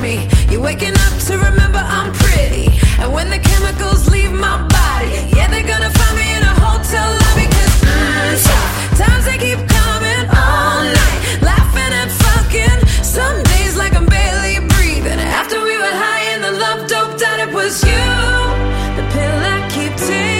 me. You're waking up to remember I'm pretty. And when the chemicals leave my body, yeah, they're gonna find me in a hotel lobby. Cause times they keep coming all night, laughing and fucking. Some days like I'm barely breathing. After we were high and the love doped out, it was you, the pill I keep taking.